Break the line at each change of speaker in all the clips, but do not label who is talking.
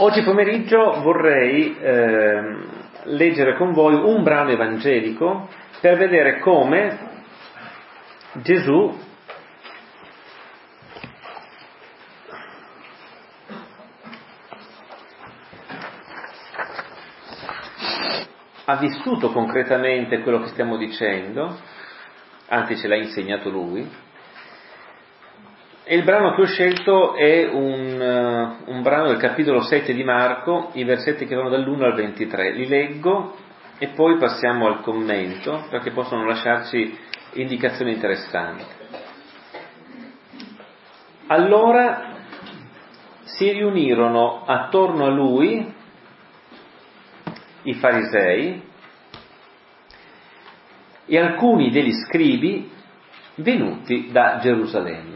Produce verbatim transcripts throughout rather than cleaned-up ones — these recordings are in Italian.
Oggi pomeriggio vorrei eh, leggere con voi un brano evangelico per vedere come Gesù ha vissuto concretamente quello che stiamo dicendo, anzi ce l'ha insegnato Lui. E il brano che ho scelto è un, uh, un brano del capitolo sette di Marco, i versetti che vanno dall'uno al ventitré. Li leggo e poi passiamo al commento, perché possono lasciarci indicazioni interessanti. Allora si riunirono attorno a lui i farisei e alcuni degli scribi venuti da Gerusalemme.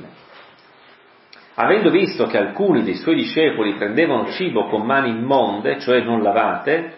Avendo visto che alcuni dei suoi discepoli prendevano cibo con mani immonde, cioè non lavate,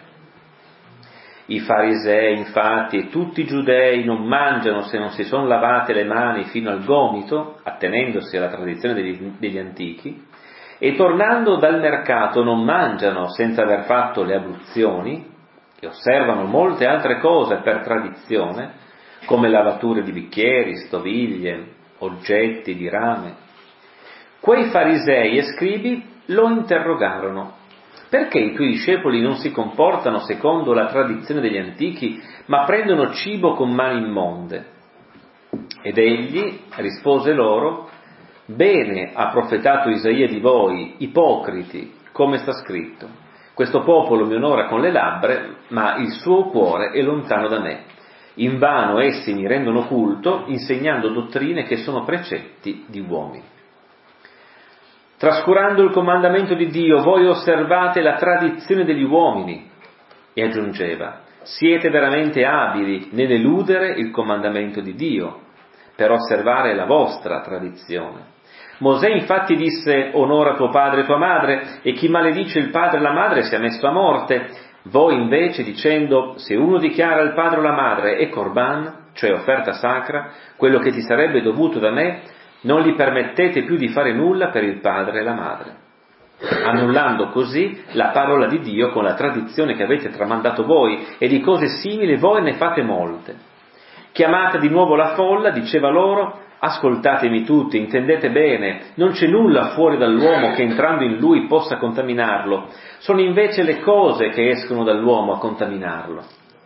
i farisei infatti e tutti i giudei non mangiano se non si sono lavate le mani fino al gomito, attenendosi alla tradizione degli, degli antichi, e tornando dal mercato non mangiano senza aver fatto le abluzioni, e osservano molte altre cose per tradizione, come lavature di bicchieri, stoviglie, oggetti di rame. Quei farisei e scribi lo interrogarono: perché i tuoi discepoli non si comportano secondo la tradizione degli antichi, ma prendono cibo con mani immonde? Ed egli rispose loro: bene ha profetato Isaia di voi, ipocriti, come sta scritto: questo popolo mi onora con le labbra, ma il suo cuore è lontano da me. Invano essi mi rendono culto, insegnando dottrine che sono precetti di uomini. Trascurando il comandamento di Dio, voi osservate la tradizione degli uomini. E aggiungeva: siete veramente abili nell'eludere il comandamento di Dio, per osservare la vostra tradizione. Mosè infatti disse: onora tuo padre e tua madre, e chi maledice il padre e la madre sia messo a morte. Voi invece, dicendo: se uno dichiara il padre o la madre è corban, cioè offerta sacra, quello che ti sarebbe dovuto da me, non gli permettete più di fare nulla per il padre e la madre, annullando così la parola di Dio con la tradizione che avete tramandato voi, e di cose simili voi ne fate molte. Chiamata di nuovo la folla, diceva loro: ascoltatemi tutti, intendete bene, non c'è nulla fuori dall'uomo che entrando in lui possa contaminarlo, sono invece le cose che escono dall'uomo a contaminarlo.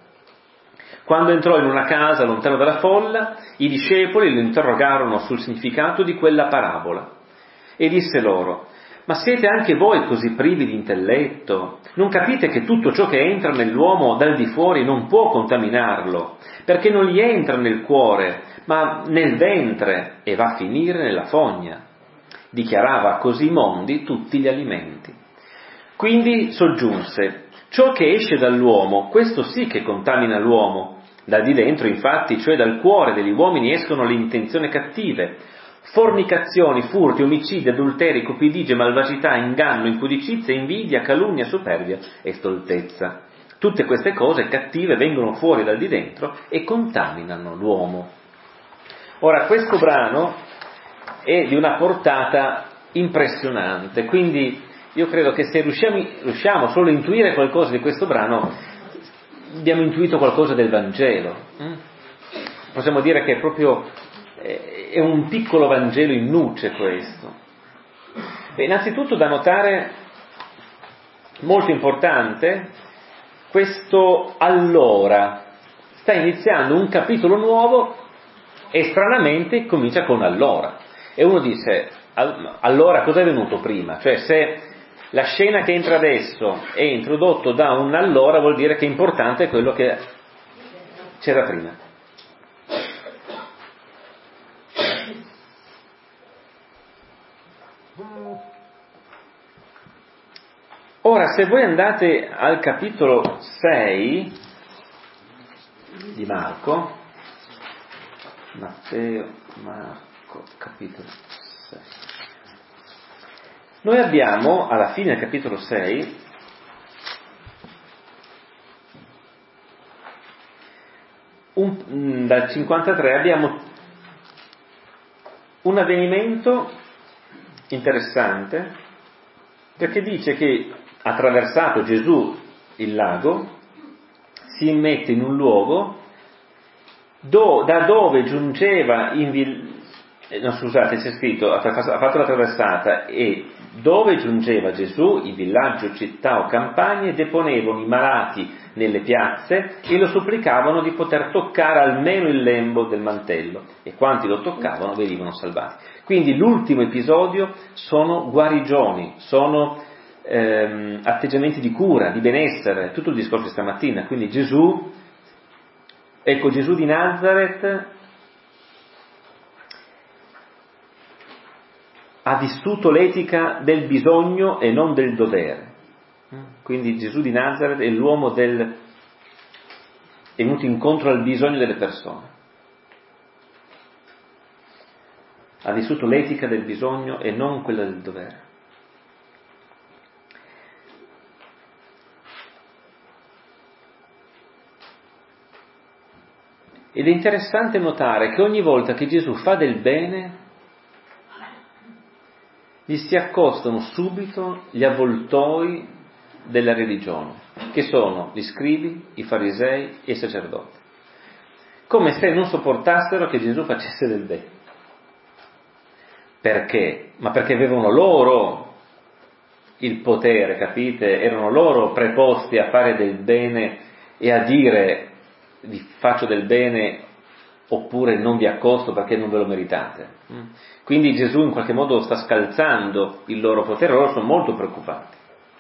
Quando entrò in una casa lontano dalla folla, i discepoli lo interrogarono sul significato di quella parabola e disse loro: ma siete anche voi così privi di intelletto? Non capite che tutto ciò che entra nell'uomo dal di fuori non può contaminarlo, perché non gli entra nel cuore, ma nel ventre e va a finire nella fogna. Dichiarava così mondi tutti gli alimenti. Quindi soggiunse: ciò che esce dall'uomo, questo sì che contamina l'uomo. Da di dentro, infatti, cioè dal cuore degli uomini, escono le intenzioni cattive: fornicazioni, furti, omicidi, adulteri, cupidigie, malvagità, inganno, impudicizia, invidia, calunnia, superbia e stoltezza. Tutte queste cose cattive vengono fuori dal di dentro e contaminano l'uomo. Ora, questo brano è di una portata impressionante, quindi io credo che se riusciamo, riusciamo solo a intuire qualcosa di questo brano, abbiamo intuito qualcosa del Vangelo. Possiamo dire che è proprio è un piccolo Vangelo in nuce questo. E innanzitutto da notare, molto importante, questo allora. Sta iniziando un capitolo nuovo e stranamente comincia con allora. E uno dice: allora cosa è venuto prima? Cioè, se la scena che entra adesso è introdotto da un allora, vuol dire che è importante quello che c'era prima. Ora, se voi andate al capitolo sei di Marco, Matteo, Marco, capitolo sei, noi abbiamo, alla fine del capitolo sei, un, dal cinquantatré abbiamo un avvenimento interessante, perché dice che attraversato Gesù il lago, si mette in un luogo do, da dove giungeva in vill- no scusate c'è scritto ha fatto la traversata e dove giungeva Gesù, i villaggi o città o campagne deponevano i malati nelle piazze e lo supplicavano di poter toccare almeno il lembo del mantello e quanti lo toccavano venivano salvati. Quindi l'ultimo episodio sono guarigioni, sono ehm, atteggiamenti di cura, di benessere, tutto il discorso di stamattina. Quindi Gesù, ecco Gesù di Nazareth ha vissuto l'etica del bisogno e non del dovere. Quindi Gesù di Nazareth è l'uomo del è venuto incontro al bisogno delle persone. Ha vissuto l'etica del bisogno e non quella del dovere. Ed è interessante notare che ogni volta che Gesù fa del bene gli si accostano subito gli avvoltoi della religione, che sono gli scribi, i farisei e i sacerdoti, come se non sopportassero che Gesù facesse del bene. Perché? Ma perché avevano loro il potere, capite? Erano loro preposti a fare del bene e a dire vi faccio del bene oppure non vi accosto perché non ve lo meritate. Quindi Gesù in qualche modo sta scalzando il loro potere, loro sono molto preoccupati.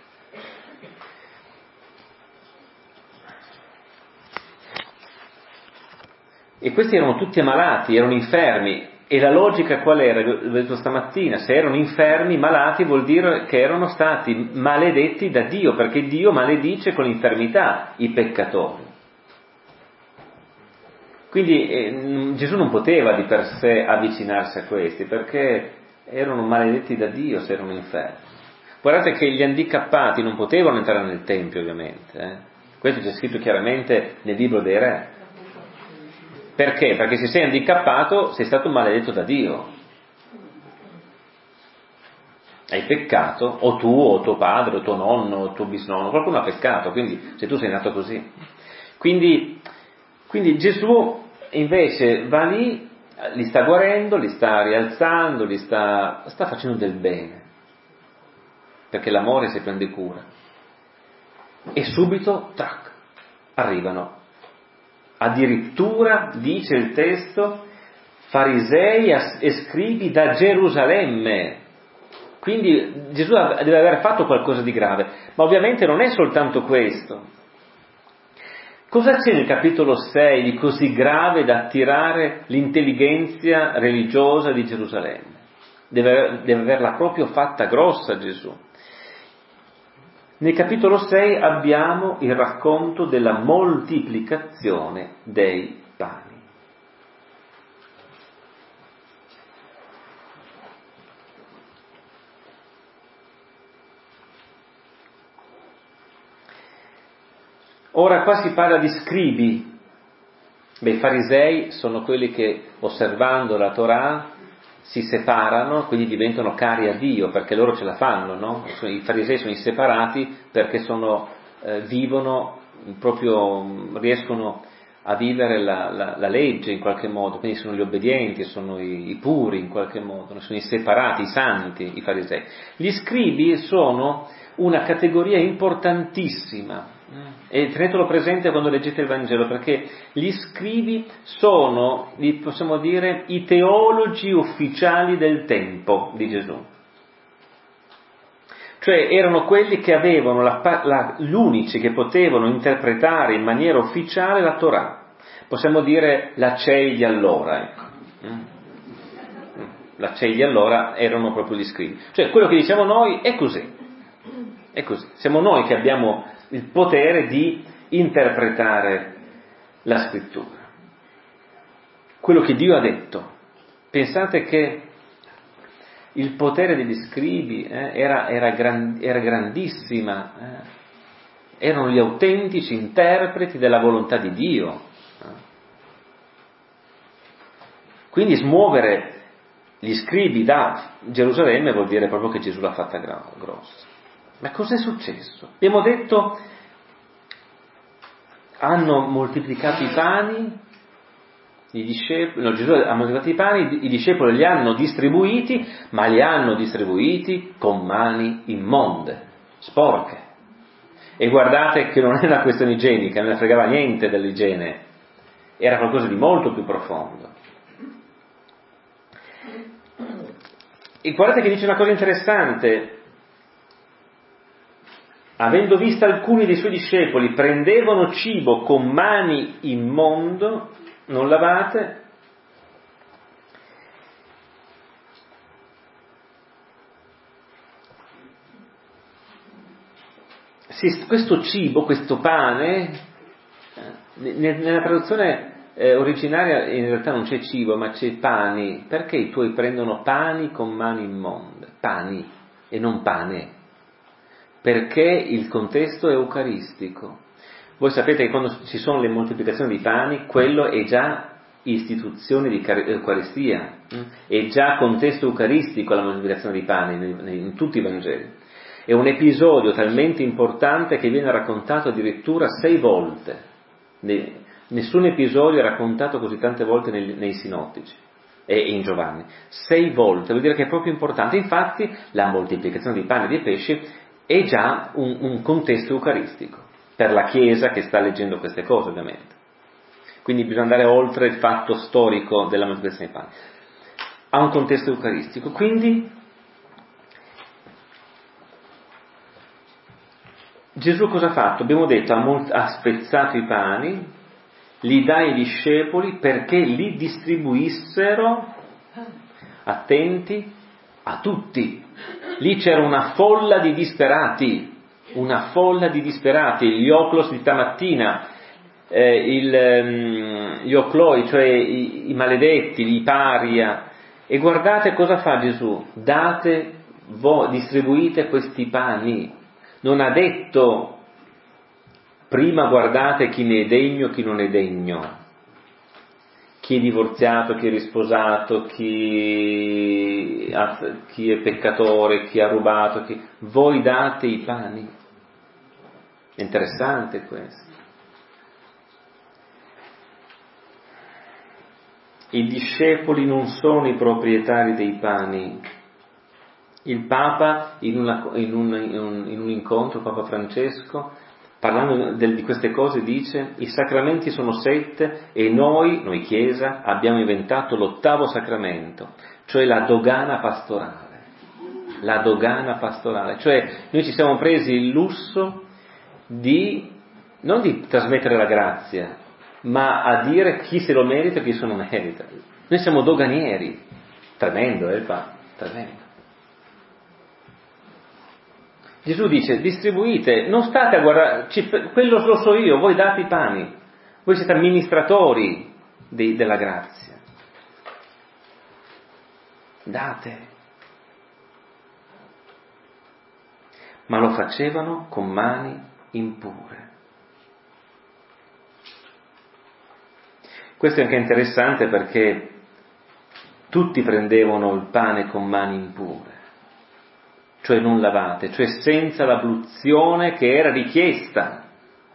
E questi erano tutti ammalati, erano infermi, e la logica qual era? L'ho detto stamattina, se erano infermi, malati, vuol dire che erano stati maledetti da Dio, perché Dio maledice con l'infermità i peccatori. Quindi eh, Gesù non poteva di per sé avvicinarsi a questi, perché erano maledetti da Dio se erano infermi. Guardate che gli handicappati non potevano entrare nel Tempio, ovviamente. Eh. Questo c'è scritto chiaramente nel libro dei Re. Perché? Perché se sei handicappato sei stato maledetto da Dio. Hai peccato, o tu, o tuo padre, o tuo nonno, o tuo bisnonno, qualcuno ha peccato, quindi se tu sei nato così. Quindi, quindi Gesù invece va lì, li sta guarendo, li sta rialzando, li sta, sta facendo del bene, perché l'amore si prende cura. E subito, tac, arrivano. Addirittura, dice il testo, farisei e scribi da Gerusalemme. Quindi Gesù deve aver fatto qualcosa di grave, ma ovviamente non è soltanto questo. Cosa c'è nel capitolo sei di così grave da attirare l'intelligenza religiosa di Gerusalemme? Deve, deve averla proprio fatta grossa Gesù. Nel capitolo sei abbiamo il racconto della moltiplicazione dei pani. Ora qua si parla di scribi. Beh, i farisei sono quelli che, osservando la Torah, si separano, quindi diventano cari a Dio, perché loro ce la fanno, no? I farisei sono i separati perché sono, eh, vivono, proprio riescono a vivere la, la, la legge in qualche modo, quindi sono gli obbedienti, sono i, i puri in qualche modo, sono i separati, i santi, i farisei. Gli scribi sono una categoria importantissima, e tenetelo presente quando leggete il Vangelo, perché gli scribi sono, possiamo dire, i teologi ufficiali del tempo di Gesù. Cioè erano quelli che avevano la, la, l'unici che potevano interpretare in maniera ufficiale la Torah. Possiamo dire la C E I di allora, ecco. La C E I di allora erano proprio gli scribi. Cioè quello che diciamo noi è così. È così. Siamo noi che abbiamo il potere di interpretare la scrittura. Quello che Dio ha detto. Pensate che il potere degli scribi eh, era, era, gran, era grandissima, eh. Erano gli autentici interpreti della volontà di Dio. Eh. Quindi smuovere gli scribi da Gerusalemme vuol dire proprio che Gesù l'ha fatta grossa. Ma cos'è successo? Abbiamo detto, hanno moltiplicato i pani, i discepoli, no, Gesù ha moltiplicato i pani, i discepoli li hanno distribuiti, ma li hanno distribuiti con mani immonde, sporche. E guardate che non è una questione igienica, non ne fregava niente dell'igiene, era qualcosa di molto più profondo. E guardate che dice una cosa interessante: avendo visto alcuni dei suoi discepoli prendevano cibo con mani immondo, non lavate, si, questo cibo, questo pane, nella traduzione eh, originaria in realtà non c'è cibo, ma c'è pani. Perché i tuoi prendono pani con mani immonde? Pani e non pane. Perché il contesto è eucaristico. Voi sapete che quando ci sono le moltiplicazioni di pani, quello è già istituzione di Eucaristia, è già contesto eucaristico la moltiplicazione di pani in tutti i Vangeli. È un episodio talmente importante che viene raccontato addirittura sei volte. Nessun episodio è raccontato così tante volte nei, nei sinottici e in Giovanni. Sei volte, vuol dire che è proprio importante. Infatti la moltiplicazione di pani e di pesci è già un, un contesto eucaristico per la Chiesa che sta leggendo queste cose, ovviamente. Quindi bisogna andare oltre il fatto storico della moltiplicazione dei pani. Ha un contesto eucaristico. Quindi Gesù cosa ha fatto? Abbiamo detto, ha, molt- ha spezzato i pani, li dà ai discepoli perché li distribuissero, attenti, a tutti. Lì c'era una folla di disperati, una folla di disperati, gli oclos di stamattina, eh, il, um, gli ocloi, cioè i, i maledetti, i paria. E guardate cosa fa Gesù: date, vo, distribuite questi pani. Non ha detto prima guardate chi ne è degno, chi non è degno, chi è divorziato, chi è risposato, chi, ha, chi è peccatore, chi ha rubato, chi... voi date i pani. È interessante questo. I discepoli non sono i proprietari dei pani. Il Papa in, una, in, un, in, un, in un incontro, Papa Francesco, parlando del, di queste cose, dice: i sacramenti sono sette e noi, noi Chiesa, abbiamo inventato l'ottavo sacramento, cioè la dogana pastorale. La dogana pastorale, cioè noi ci siamo presi il lusso di, non di trasmettere la grazia, ma a dire chi se lo merita e chi se lo merita. Noi siamo doganieri. Tremendo, eh, il Papa, tremendo. Gesù dice: distribuite, non state a guardare, quello lo so io, voi date i pani, voi siete amministratori di, della grazia, date. Ma lo facevano con mani impure. Questo è anche interessante perché tutti prendevano il pane con mani impure, cioè non lavate, cioè senza l'abluzione che era richiesta.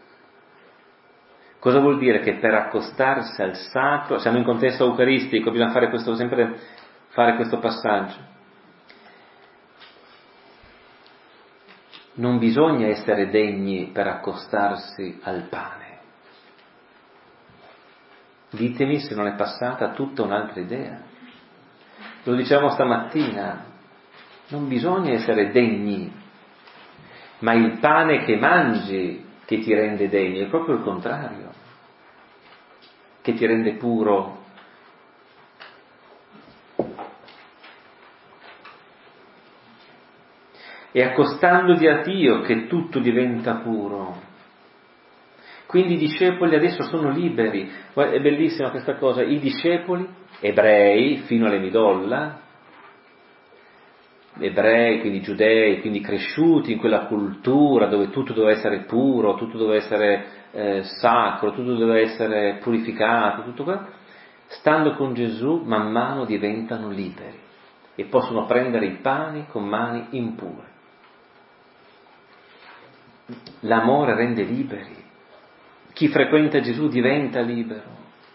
Cosa vuol dire? Che per accostarsi al sacro, siamo in contesto eucaristico, bisogna fare questo, sempre fare questo passaggio. Non bisogna essere degni per accostarsi al pane. Ditemi se non è passata tutta un'altra idea. Lo dicevamo stamattina. Non bisogna essere degni, ma il pane che mangi che ti rende degno, è proprio il contrario, che ti rende puro. È accostandoti a Dio che tutto diventa puro. Quindi i discepoli adesso sono liberi. È bellissima questa cosa, i discepoli ebrei fino alle Midolla, ebrei, quindi giudei, quindi cresciuti in quella cultura dove tutto doveva essere puro, tutto doveva essere eh, sacro, tutto doveva essere purificato, tutto quello, stando con Gesù man mano diventano liberi e possono prendere i pani con mani impure. l'amore rende liberi. Chi frequenta Gesù diventa libero.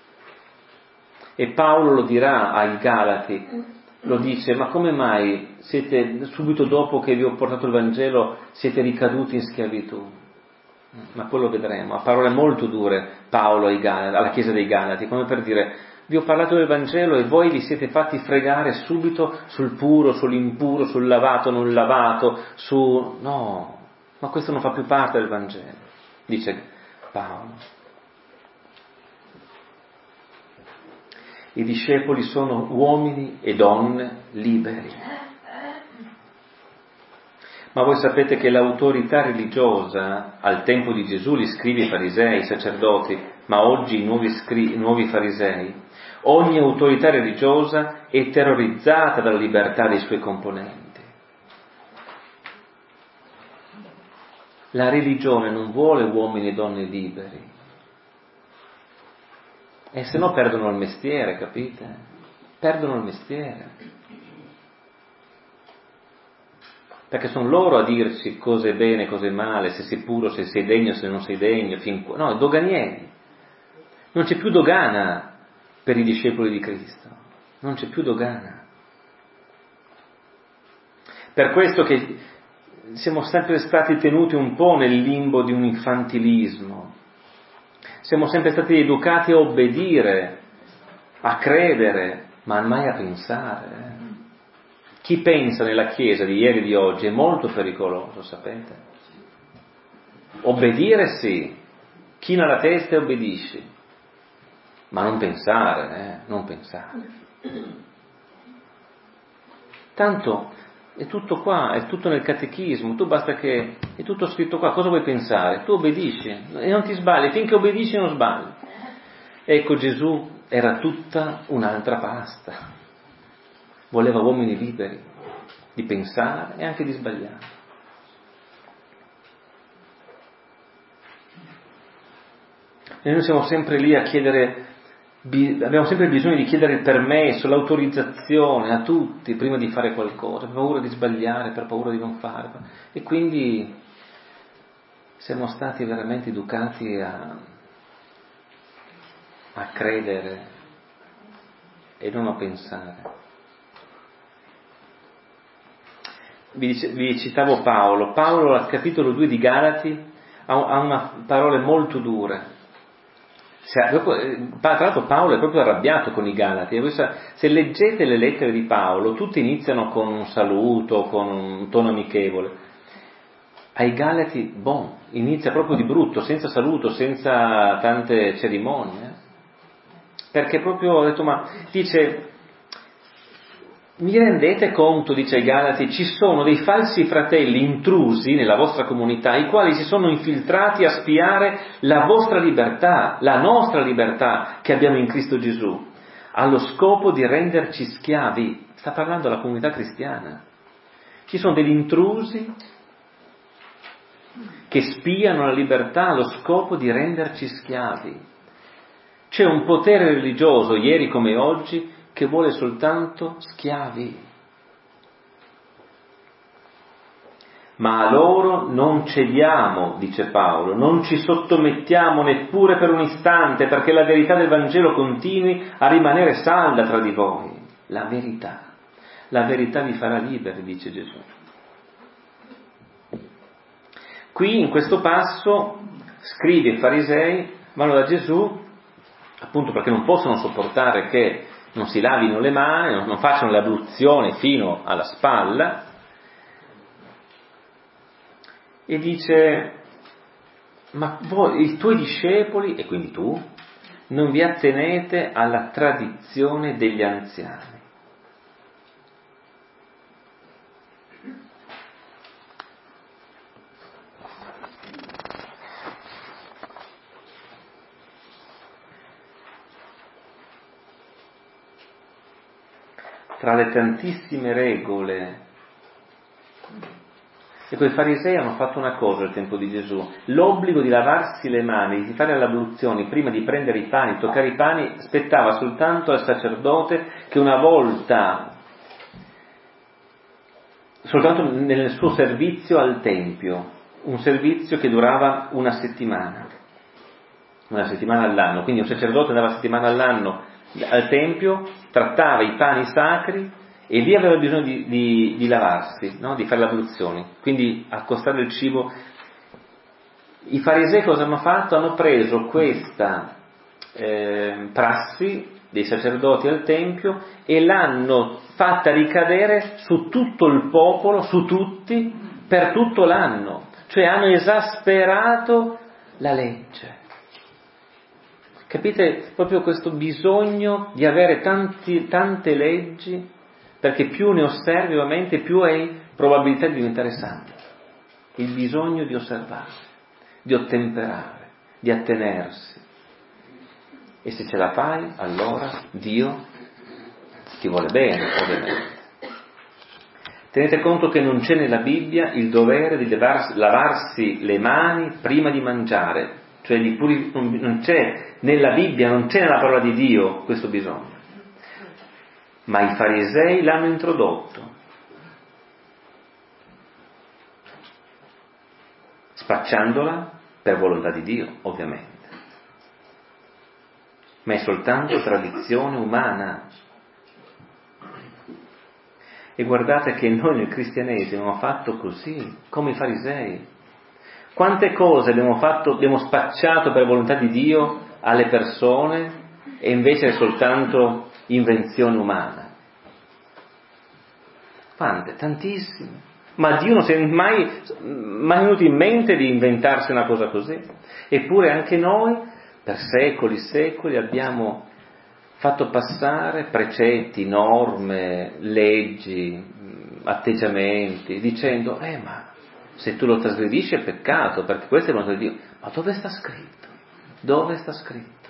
E Paolo lo dirà ai Galati, lo dice: ma come mai siete, subito dopo che vi ho portato il Vangelo, siete ricaduti in schiavitù? Ma poi lo vedremo, ha parole molto dure Paolo ai Galati, alla chiesa dei Galati, come per dire: vi ho parlato del Vangelo e voi vi siete fatti fregare subito sul puro, sull'impuro, sul lavato, non lavato, su... no, ma questo non fa più parte del Vangelo, dice Paolo. I discepoli sono uomini e donne liberi. Ma voi sapete che l'autorità religiosa al tempo di Gesù, gli scribi, i farisei, i sacerdoti, ma oggi i nuovi, scri- i nuovi farisei, ogni autorità religiosa è terrorizzata dalla libertà dei suoi componenti. La religione non vuole uomini e donne liberi. E se no perdono il mestiere, capite? Perdono il mestiere. Perché sono loro a dirci cosa è bene, cosa è male, se sei puro, se sei degno, se non sei degno, fin qua. No, doganieri. Non c'è più dogana per i discepoli di Cristo. Non c'è più dogana. Per questo che siamo sempre stati tenuti un po' nel limbo di un infantilismo. Siamo sempre stati educati a obbedire, a credere, ma mai a pensare. Chi pensa nella Chiesa di ieri e di oggi è molto pericoloso, sapete? Obbedire sì, china la testa e obbedisci, ma non pensare, eh? non pensare. Tanto è tutto qua, è tutto nel catechismo, tu basta che, è tutto scritto qua, cosa vuoi pensare? Tu obbedisci e non ti sbagli, finché obbedisci non sbagli. Ecco, Gesù era tutta un'altra pasta. Voleva uomini liberi di pensare e anche di sbagliare. E noi siamo sempre lì a chiedere, abbiamo sempre bisogno di chiedere il permesso, l'autorizzazione a tutti prima di fare qualcosa, per paura di sbagliare, per paura di non fare. E quindi siamo stati veramente educati a, a credere e non a pensare. Vi, dice, vi citavo Paolo. Paolo al capitolo due di Galati ha, ha una parole molto dure. Se, tra l'altro Paolo è proprio arrabbiato con i Galati. Se leggete le lettere di Paolo, tutte iniziano con un saluto, con un tono amichevole. Ai Galati, boh, inizia proprio di brutto, senza saluto, senza tante cerimonie. Perché proprio ho detto, ma dice... Mi rendete conto, dice ai Galati, ci sono dei falsi fratelli intrusi nella vostra comunità, i quali si sono infiltrati a spiare la vostra libertà, la nostra libertà che abbiamo in Cristo Gesù, allo scopo di renderci schiavi. Sta parlando la comunità cristiana. Ci sono degli intrusi che spiano la libertà allo scopo di renderci schiavi. C'è un potere religioso, ieri come oggi, che vuole soltanto schiavi. Ma a loro non cediamo, dice Paolo, non ci sottomettiamo neppure per un istante, perché la verità del Vangelo continui a rimanere salda tra di voi. La verità. La verità vi farà liberi, dice Gesù. Qui in questo passo scribi e farisei vanno da Gesù, appunto perché non possono sopportare che non si lavino le mani, non facciano l'abluzione fino alla spalla, e dice: ma voi, i tuoi discepoli, e quindi tu, non vi attenete alla tradizione degli anziani. Tra le tantissime regole, e quei farisei hanno fatto una cosa al tempo di Gesù: l'obbligo di lavarsi le mani, di fare l'abluzione prima di prendere i pani, toccare i pani, spettava soltanto al sacerdote che una volta, soltanto nel suo servizio al Tempio, un servizio che durava una settimana, una settimana all'anno, quindi un sacerdote andava una settimana all'anno al Tempio, trattava i pani sacri e lì aveva bisogno di, di, di lavarsi, no? Di fare le abluzioni, quindi accostare il cibo. I farisei cosa hanno fatto? Hanno preso questa eh, prassi dei sacerdoti al Tempio e l'hanno fatta ricadere su tutto il popolo, su tutti, per tutto l'anno, cioè hanno esasperato la legge. Capite proprio questo bisogno di avere tanti, tante leggi, perché più ne osservi ovviamente più hai probabilità di diventare santo. Il bisogno di osservare, di ottemperare, di attenersi. E se ce la fai, allora Dio ti vuole bene, ovviamente. Tenete conto che non c'è nella Bibbia il dovere di lavarsi, lavarsi le mani prima di mangiare, cioè di puri, non c'è nella Bibbia, non c'è nella parola di Dio questo bisogno. Ma i farisei l'hanno introdotto, spacciandola per volontà di Dio, ovviamente. Ma è soltanto tradizione umana. E guardate che noi nel cristianesimo abbiamo fatto così, come i farisei. Quante cose abbiamo fatto, abbiamo spacciato per volontà di Dio alle persone e invece è soltanto invenzione umana. Quante? Tantissime. Ma Dio non si è mai, mai venuto in mente di inventarsi una cosa così. Eppure anche noi, per secoli e secoli, abbiamo fatto passare precetti, norme, leggi, atteggiamenti, dicendo, eh ma se tu lo trasgredisci è peccato, perché questo è volontà di Dio. Ma dove sta scritto? Dove sta scritto?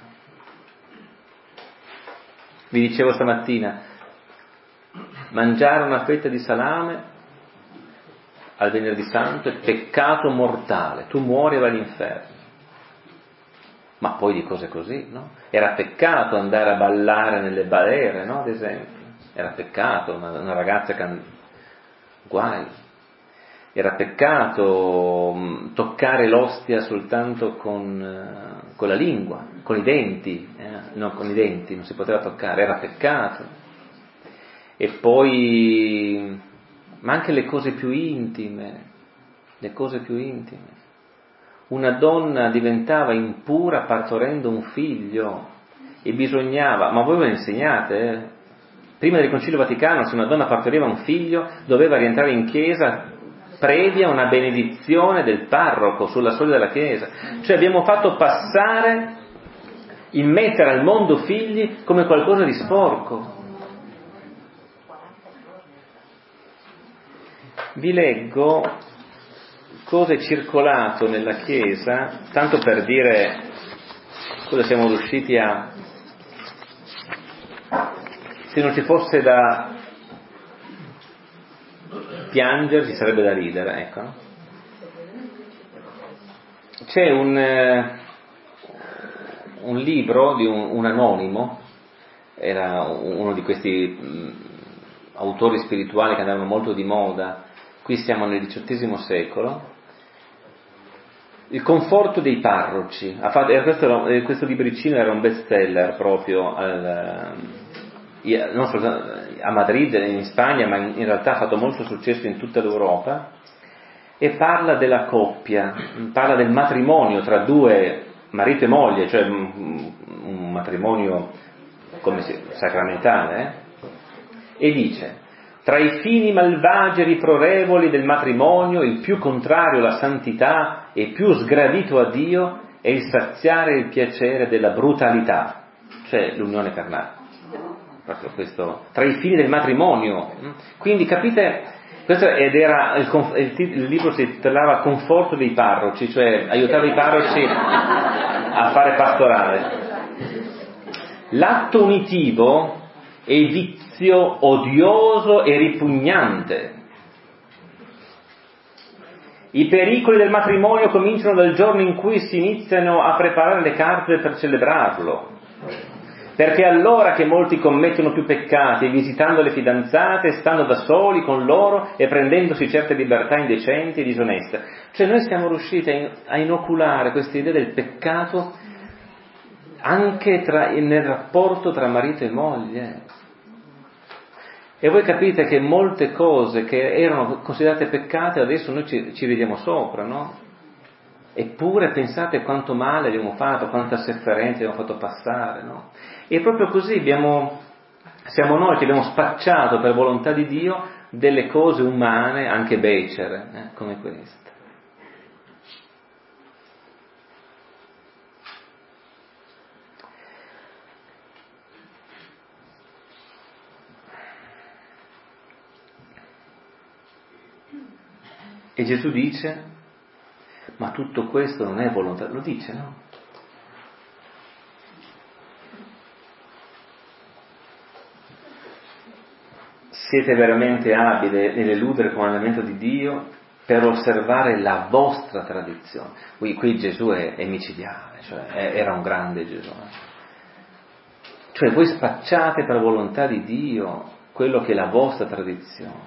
Vi dicevo stamattina, mangiare una fetta di salame al venerdì santo è peccato mortale, tu muori e vai all'inferno. Ma poi di cose così, no? Era peccato andare a ballare nelle balere, no? Ad esempio. Era peccato, una, una ragazza can... guai. Era peccato mh, toccare l'ostia soltanto con, uh, con la lingua, con i denti, eh? No, con i denti, non si poteva toccare, era peccato. E poi, ma anche le cose più intime, le cose più intime. Una donna diventava impura partorendo un figlio e bisognava, ma voi ve lo insegnate, eh? Prima del Concilio Vaticano, se una donna partoriva un figlio doveva rientrare in chiesa previa una benedizione del parroco sulla soglia della chiesa. Cioè abbiamo fatto passare il mettere al mondo figli come qualcosa di sporco. Vi leggo cosa è circolato nella Chiesa, tanto per dire cosa siamo riusciti a... Se non ci fosse da piangere ci sarebbe da ridere, ecco. C'è un, eh, un libro di un, un anonimo, era uno di questi mh, autori spirituali che andavano molto di moda, qui siamo nel diciottesimo secolo, Il conforto dei parroci. Ha fatto, era questo, questo libricino era un best seller proprio al, non soltanto a Madrid, in Spagna, ma in, in realtà ha fatto molto successo in tutta l'Europa, e parla della coppia, parla del matrimonio tra due, marito e moglie, cioè un, un matrimonio come si, sacramentale, eh? E dice: tra i fini malvagi e riprorevoli del matrimonio, il più contrario alla santità e più sgradito a Dio è il saziare il piacere della brutalità, cioè l'unione carnale. Proprio questo, tra i fini del matrimonio. Quindi capite, questo ed era il, il, il libro si titolava Conforto dei parroci, cioè aiutava i parroci a fare pastorale. L'atto unitivo è vizio odioso e ripugnante. I pericoli del matrimonio cominciano dal giorno in cui si iniziano a preparare le carte per celebrarlo. Perché allora che molti commettono più peccati, visitando le fidanzate, stando da soli con loro e prendendosi certe libertà indecenti e disoneste. Cioè noi siamo riusciti a inoculare questa idea del peccato anche tra, nel rapporto tra marito e moglie. E voi capite che molte cose che erano considerate peccate adesso noi ci, ci ridiamo sopra, no? Eppure pensate quanto male abbiamo fatto, quanta sofferenza abbiamo fatto passare, no? E proprio così abbiamo, siamo noi che abbiamo spacciato per volontà di Dio delle cose umane, anche becere, eh, come queste. E Gesù dice, ma tutto questo non è volontà, lo dice, no? Siete veramente abili nell'eludere il comandamento di Dio per osservare la vostra tradizione. Qui, qui Gesù è, è micidiale, cioè è, era un grande Gesù. Cioè voi spacciate per volontà di Dio quello che è la vostra tradizione.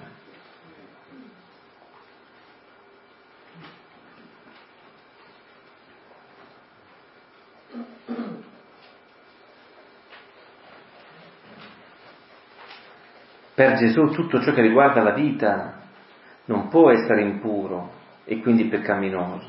Per Gesù tutto ciò che riguarda la vita non può essere impuro e quindi peccaminoso.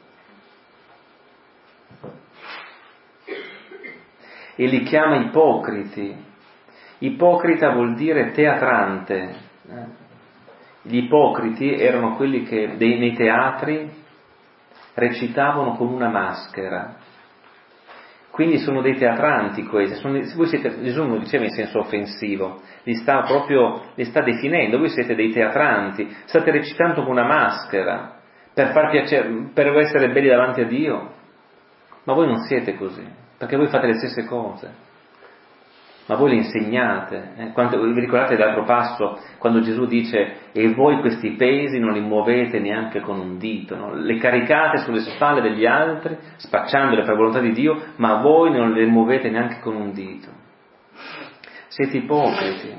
E li chiama ipocriti. Ipocrita vuol dire teatrante. Gli ipocriti erano quelli che nei teatri recitavano con una maschera. Quindi sono dei teatranti questi, sono, voi siete, Gesù non lo diceva in senso offensivo, li sta proprio, li sta definendo, voi siete dei teatranti, state recitando con una maschera per far piacere, per essere belli davanti a Dio, ma voi non siete così, perché voi fate le stesse cose, ma voi le insegnate. Eh? Quando, vi ricordate l'altro passo, quando Gesù dice, e voi questi pesi non li muovete neanche con un dito, no? Le caricate sulle spalle degli altri, spacciandole per volontà di Dio, ma voi non le muovete neanche con un dito. Siete ipocriti.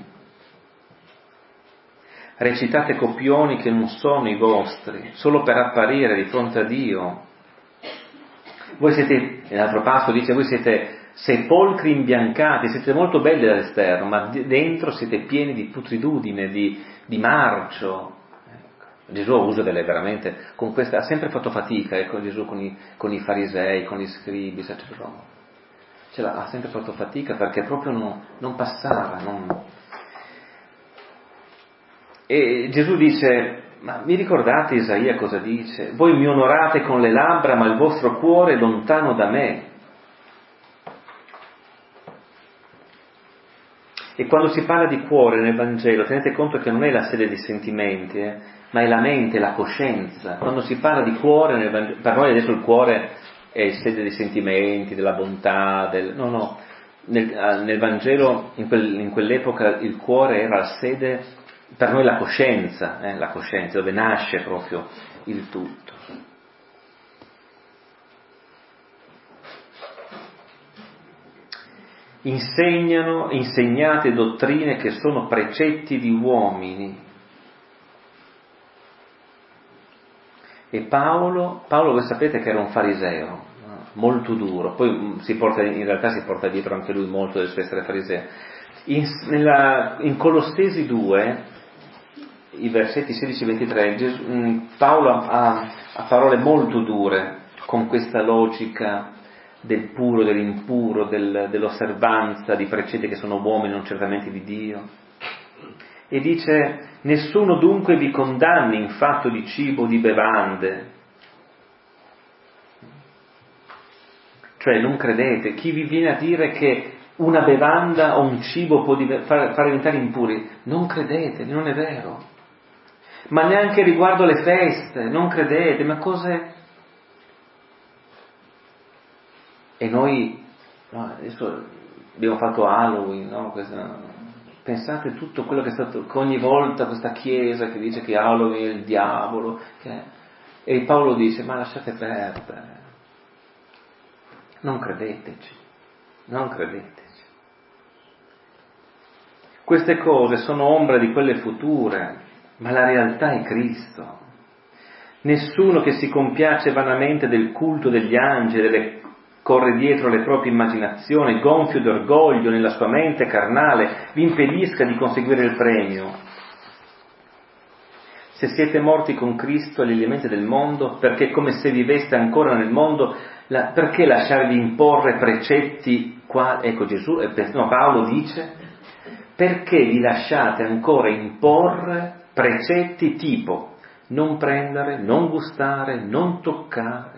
Recitate copioni che non sono i vostri, solo per apparire di fronte a Dio. Voi siete, nell'altro passo dice, voi siete sepolcri imbiancati, siete molto belli dall'esterno, ma dentro siete pieni di putridudine, di, di marcio. Ecco. Gesù usa delle veramente, con queste, ha sempre fatto fatica, ecco, Gesù con i, con i farisei, con gli scribi, cioè, cioè, ha sempre fatto fatica perché proprio non, non passava. Non... E Gesù dice, ma vi ricordate Isaia cosa dice? Voi mi onorate con le labbra, ma il vostro cuore è lontano da me. E quando si parla di cuore nel Vangelo, tenete conto che non è la sede dei sentimenti, eh, ma è la mente, la coscienza. Quando si parla di cuore nel Vangelo, per noi adesso il cuore è sede dei sentimenti, della bontà, del... no, no, nel, nel Vangelo in, quel, in quell'epoca il cuore era la sede, per noi la coscienza, eh, la coscienza, dove nasce proprio il tutto. Insegnano, insegnate dottrine che sono precetti di uomini. E Paolo, Paolo voi sapete che era un fariseo, molto duro, poi si porta, in realtà si porta dietro anche lui molto del suo essere fariseo. In, nella, in Colossesi due, i versetti sedici ventitré, Gesù, Paolo ha, ha parole molto dure con questa logica del puro, dell'impuro, del, dell'osservanza di precetti che sono uomini, non certamente di Dio. E dice, nessuno dunque vi condanni in fatto di cibo o di bevande. Cioè non credete, chi vi viene a dire che una bevanda o un cibo può div- far, far diventare impuri, non credete, non è vero. Ma neanche riguardo le feste, non credete, ma cose... E noi, no, adesso abbiamo fatto Halloween, no? Questa, pensate tutto quello che è stato, ogni volta questa chiesa che dice che Halloween è il diavolo, che, e Paolo dice, ma lasciate perdere, non credeteci, non credeteci. Queste cose sono ombra di quelle future, ma la realtà è Cristo. Nessuno che si compiace vanamente del culto degli angeli, corre dietro le proprie immaginazioni, gonfio d'orgoglio nella sua mente carnale, vi impedisca di conseguire il premio. Se siete morti con Cristo agli elementi del mondo, perché come se viveste ancora nel mondo, la, perché lasciarvi imporre precetti qua? Ecco Gesù, no, Paolo dice, perché vi lasciate ancora imporre precetti tipo non prendere, non gustare, non toccare.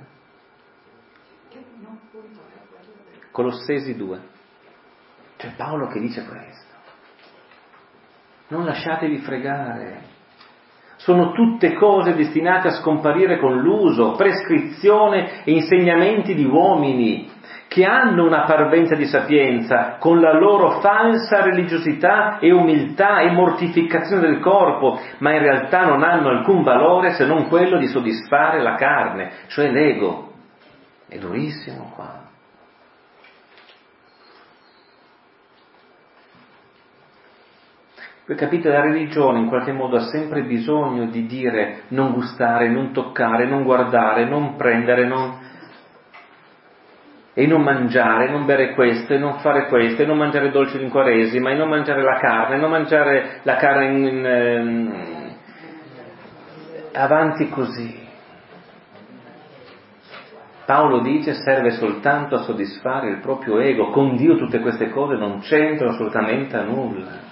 Colossesi due. C'è Paolo che dice questo. Non lasciatevi fregare. Sono tutte cose destinate a scomparire con l'uso, prescrizione e insegnamenti di uomini che hanno una parvenza di sapienza con la loro falsa religiosità e umiltà e mortificazione del corpo, ma in realtà non hanno alcun valore se non quello di soddisfare la carne, cioè l'ego. È durissimo qua. Voi capite, la religione in qualche modo ha sempre bisogno di dire non gustare, non toccare, non guardare, non prendere, non... e non mangiare, non bere questo, e non fare questo, e non mangiare dolci in Quaresima, e non mangiare la carne, e non mangiare la carne in, in, in... avanti così. Paolo dice serve soltanto a soddisfare il proprio ego, con Dio tutte queste cose non c'entrano assolutamente a nulla.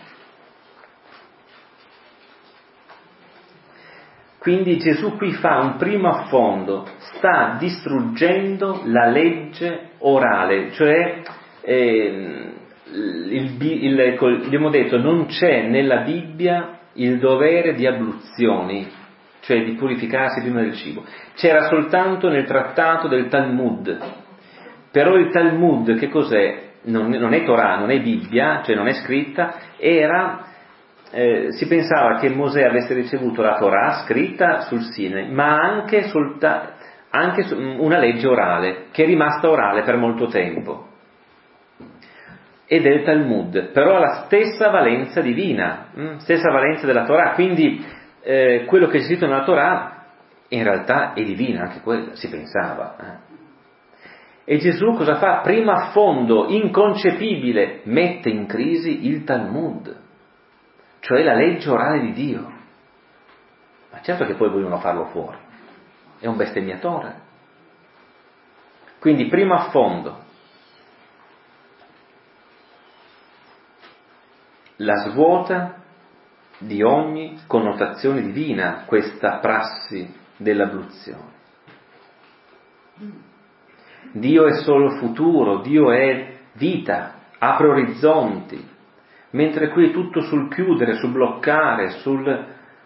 Quindi Gesù qui fa un primo affondo, sta distruggendo la legge orale, cioè eh, il, il, il, abbiamo detto non c'è nella Bibbia il dovere di abluzioni, cioè di purificarsi prima del cibo, c'era soltanto nel trattato del Talmud, però il Talmud che cos'è? Non, non è Torah, non è Bibbia, cioè non è scritta, era... Eh, si pensava che Mosè avesse ricevuto la Torah scritta sul Sinai, ma anche, solta, anche una legge orale, che è rimasta orale per molto tempo, ed è il Talmud, però ha la stessa valenza divina, mh? stessa valenza della Torah, quindi eh, quello che è scritto nella Torah in realtà è divina, anche quella, si pensava. Eh. E Gesù cosa fa? Prima affondo inconcepibile, mette in crisi il Talmud, cioè la legge orale di Dio. Ma certo che poi vogliono farlo fuori, è un bestemmiatore. Quindi prima affondo, la svuota di ogni connotazione divina questa prassi dell'abluzione. Dio è solo futuro, Dio è vita, apre orizzonti, mentre qui è tutto sul chiudere, sul bloccare, sul...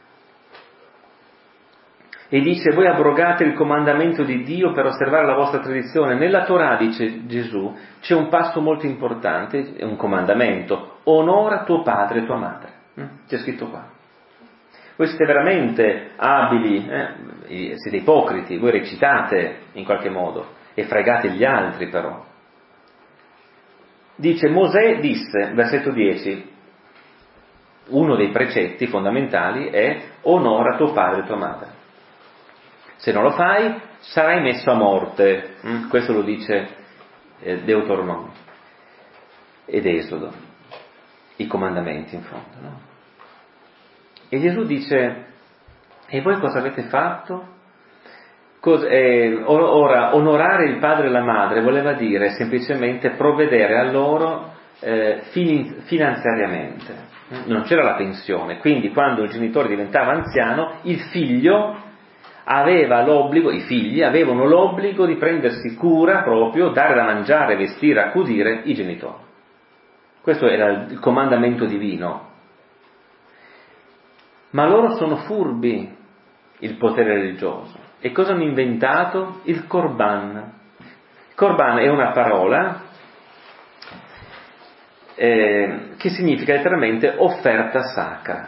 E dice, voi abrogate il comandamento di Dio per osservare la vostra tradizione. Nella Torah, dice Gesù, c'è un passo molto importante, è un comandamento, onora tuo padre e tua madre. C'è scritto qua. Voi siete veramente abili, eh? siete ipocriti, voi recitate in qualche modo e fregate gli altri però. Dice, Mosè disse, versetto dieci, uno dei precetti fondamentali è onora tuo padre e tua madre. Se non lo fai, sarai messo a morte. Mm? Questo lo dice eh, Deuteronomio ed Esodo, i comandamenti in fondo, no? E Gesù dice, e voi cosa avete fatto? Cos- eh, ora, onorare il padre e la madre voleva dire semplicemente provvedere a loro eh, fin- finanziariamente. Non c'era la pensione, quindi quando il genitore diventava anziano, il figlio aveva l'obbligo, i figli avevano l'obbligo di prendersi cura proprio, dare da mangiare, vestire, accudire i genitori. Questo era il comandamento divino. Ma loro sono furbi, il potere religioso. E cosa hanno inventato? Il Corban. Corban è una parola eh, che significa letteralmente offerta sacra.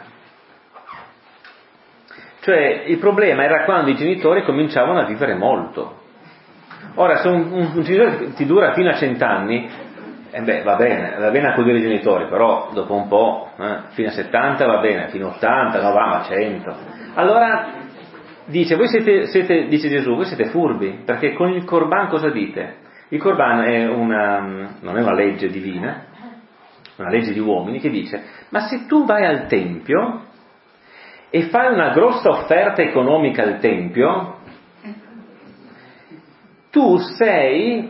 Cioè il problema era quando i genitori cominciavano a vivere molto. Ora se un, un, un genitore ti dura fino a cent'anni, eh beh, va bene, va bene accudire i genitori, però dopo un po', eh, fino a settanta va bene, fino a ottanta, no va, ma cento. Allora, dice, voi siete, siete, dice Gesù, voi siete furbi, perché con il Corban cosa dite? Il Corban è una, non è una legge divina, una legge di uomini che dice, ma se tu vai al Tempio e fai una grossa offerta economica al Tempio, tu sei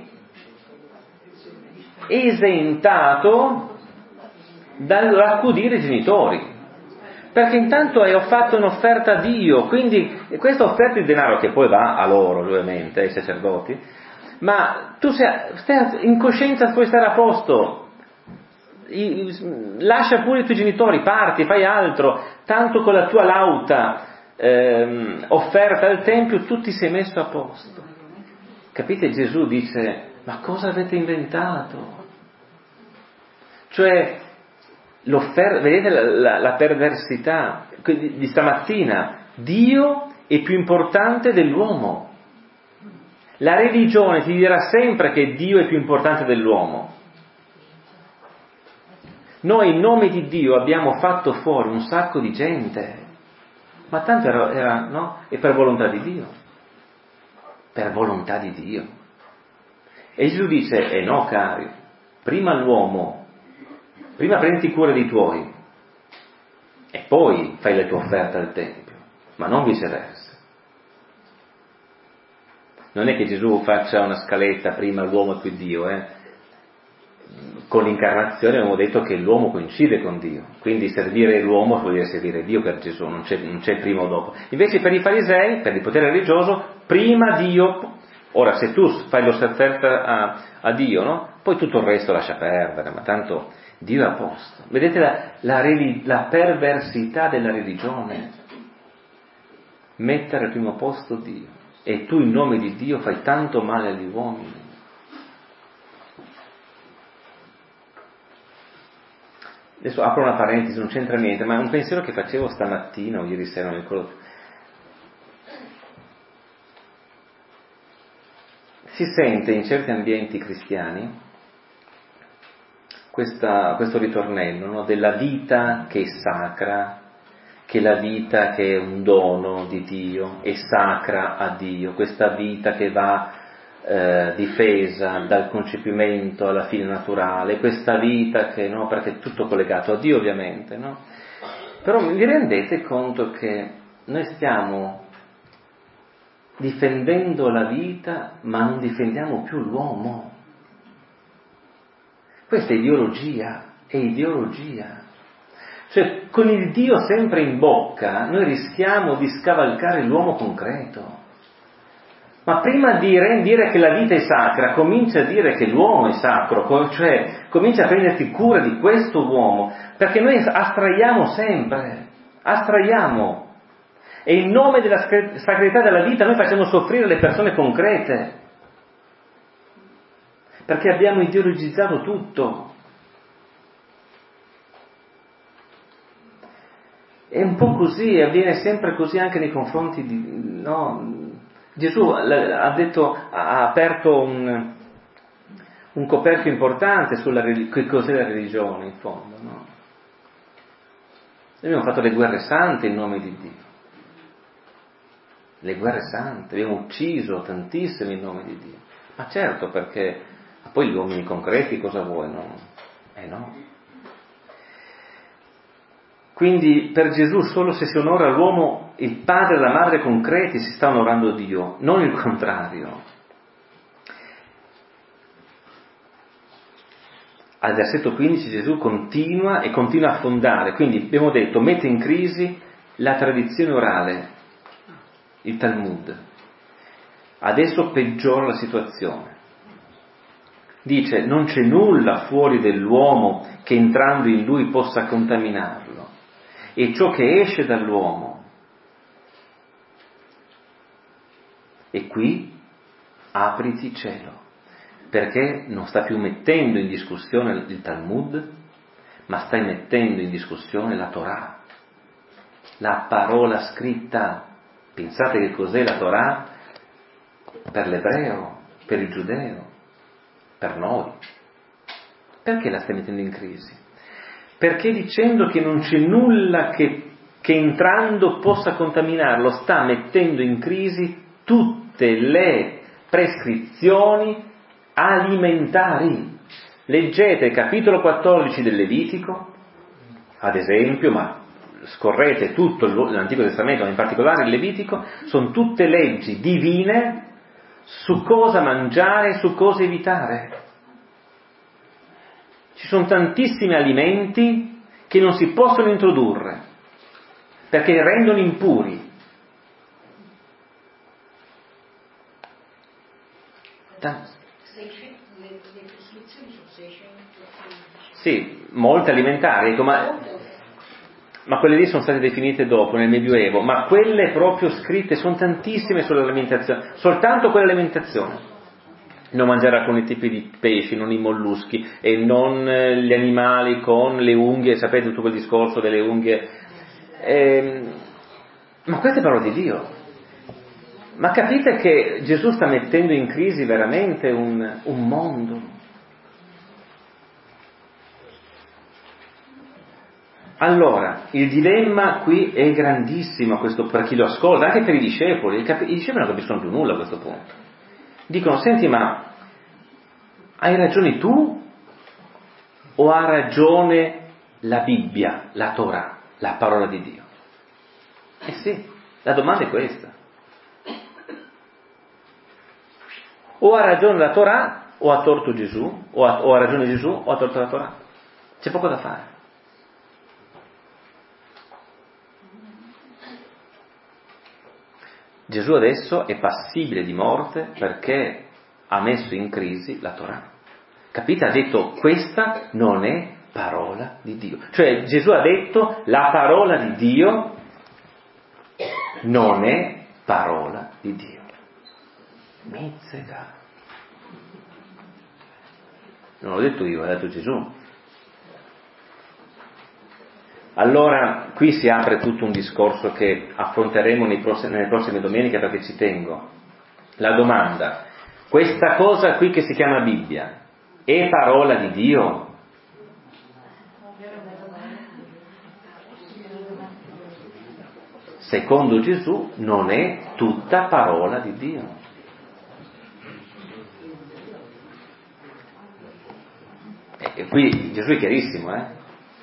esentato dall'accudire i genitori, perché intanto hai fatto un'offerta a Dio, quindi questa offerta di denaro che poi va a loro ovviamente, ai sacerdoti, ma tu sei, stai, in coscienza puoi stare a posto, lascia pure i tuoi genitori, parti, fai altro, tanto con la tua lauta ehm, offerta al Tempio tu ti sei messo a posto. Capite? Gesù dice, ma cosa avete inventato? Cioè, l'offerta, vedete la, la, la perversità di, di stamattina, Dio è più importante dell'uomo. La religione ti dirà sempre che Dio è più importante dell'uomo. Noi in nome di Dio abbiamo fatto fuori un sacco di gente, ma tanto era, era no? È per volontà di Dio, per volontà di Dio. E Gesù dice, eh no cari, prima l'uomo, prima prendi cura dei tuoi e poi fai la tua offerta al Tempio, ma non viceversa. Non è che Gesù faccia una scaletta, prima l'uomo e poi Dio, eh. Con l'incarnazione abbiamo detto che l'uomo coincide con Dio, quindi servire l'uomo vuol dire servire Dio per Gesù, non c'è, non c'è prima o dopo. Invece per i farisei, per il potere religioso, prima Dio. Ora se tu fai l'offerta a, a Dio, no? Poi tutto il resto lascia perdere, ma tanto Dio è a posto. Vedete la, la, la perversità della religione? Mettere al primo posto Dio, e tu in nome di Dio fai tanto male agli uomini. Adesso apro una parentesi, non c'entra niente, ma è un pensiero che facevo stamattina o ieri sera, non ricordo. Si sente in certi ambienti cristiani questa, questo ritornello, no? Della vita che è sacra, che la vita che è un dono di Dio, è sacra a Dio, questa vita che va eh, difesa dal concepimento alla fine naturale, questa vita che, no, perché è tutto collegato a Dio ovviamente, no? Però vi rendete conto che noi stiamo difendendo la vita ma non difendiamo più l'uomo? Questa è ideologia, è ideologia. Cioè, con il Dio sempre in bocca, noi rischiamo di scavalcare l'uomo concreto. Ma prima di dire che la vita è sacra, comincia a dire che l'uomo è sacro, cioè comincia a prenderti cura di questo uomo, perché noi astraiamo sempre, astraiamo. E in nome della sacralità della vita noi facciamo soffrire le persone concrete, perché abbiamo ideologizzato tutto. È un po' così, avviene sempre così anche nei confronti di... no? Gesù ha detto, ha aperto un, un coperchio importante sulla che cos'è la religione in fondo, no? Noi abbiamo fatto le guerre sante in nome di Dio, le guerre sante, abbiamo ucciso tantissimi in nome di Dio, ma certo, perché ma poi gli uomini concreti cosa vuoi, no? Eh no. Quindi per Gesù solo se si onora l'uomo, il padre e la madre concreti, si sta onorando Dio, non il contrario. Al versetto quindici Gesù continua e continua a fondare, quindi abbiamo detto mette in crisi la tradizione orale, il Talmud. Adesso peggiora la situazione. Dice non c'è nulla fuori dell'uomo che entrando in lui possa contaminarlo. E ciò che esce dall'uomo. E qui apriti cielo, perché non sta più mettendo in discussione il Talmud, ma stai mettendo in discussione la Torah, la parola scritta. Pensate che cos'è la Torah per l'ebreo, per il giudeo, per noi. Perché la stai mettendo in crisi? Perché dicendo che non c'è nulla che, che entrando possa contaminarlo, sta mettendo in crisi tutte le prescrizioni alimentari. Leggete il capitolo quattordici del Levitico, ad esempio, ma scorrete tutto l'Antico Testamento, ma in particolare il Levitico, sono tutte leggi divine su cosa mangiare e su cosa evitare. Ci sono tantissimi alimenti che non si possono introdurre perché rendono impuri. Ta-
Le prescrizioni sono seicento.
sì, molte alimentari, ecco, ma, ma quelle lì sono state definite dopo, nel Medioevo, ma quelle proprio scritte sono tantissime sull'alimentazione, soltanto quell'alimentazione. Non mangiare alcuni tipi di pesci, non i molluschi, e non gli animali con le unghie, sapete tutto quel discorso delle unghie. Ehm, ma queste parole di Dio. Ma capite che Gesù sta mettendo in crisi veramente un, un mondo. Allora, il dilemma qui è grandissimo questo, per chi lo ascolta, anche per i discepoli. I, capi- i discepoli non capiscono più nulla a questo punto. Dicono, senti, ma hai ragione tu o ha ragione la Bibbia, la Torah, la parola di Dio? Eh sì, la domanda è questa. O ha ragione la Torah o ha torto Gesù, o ha, o ha ragione Gesù o ha torto la Torah. C'è poco da fare. Gesù adesso è passibile di morte perché ha messo in crisi la Torah. Capite? Ha detto questa non è parola di Dio. Cioè Gesù ha detto la parola di Dio non è parola di Dio. Mizzega. Non l'ho detto io, l'ha detto Gesù. Allora qui si apre tutto un discorso che affronteremo nei prossimi, nelle prossime domeniche perché ci tengo. La domanda, questa cosa qui che si chiama Bibbia è parola di Dio? Secondo Gesù non è tutta parola di Dio. E qui Gesù è chiarissimo, eh?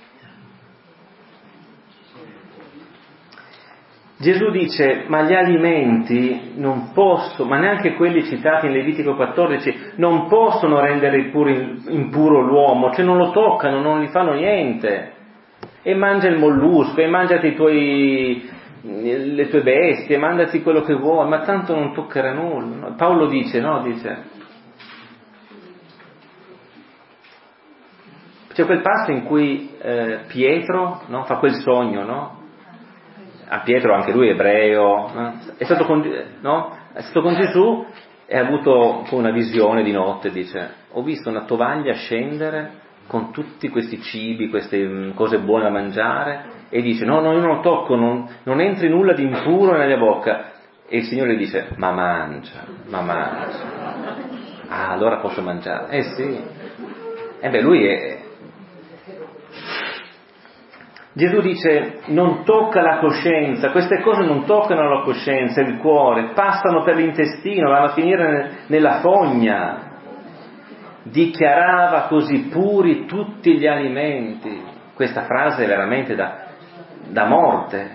Gesù dice, ma gli alimenti non possono, ma neanche quelli citati in Levitico quattordici, non possono rendere impuro l'uomo, cioè non lo toccano, non gli fanno niente. E mangia il mollusco, e mangiati i tuoi, le tue bestie, mangiati quello che vuoi, ma tanto non toccherà nulla. Paolo dice, no, dice, c'è quel passo in cui eh, Pietro, no, fa quel sogno, no? A Pietro, anche lui ebreo, no? È stato con, no? È stato con Gesù e ha avuto una visione di notte, dice, ho visto una tovaglia scendere con tutti questi cibi, queste cose buone da mangiare, e dice, no, no, io non lo tocco, non, non entri nulla di impuro nella mia bocca. E il Signore dice, ma mangia, ma mangia. Ah, allora posso mangiare. Eh sì. E beh, lui è... Gesù dice, non tocca la coscienza, queste cose non toccano la coscienza, il cuore, passano per l'intestino, vanno a finire nella fogna. Dichiarava così puri tutti gli alimenti. Questa frase è veramente da, da morte.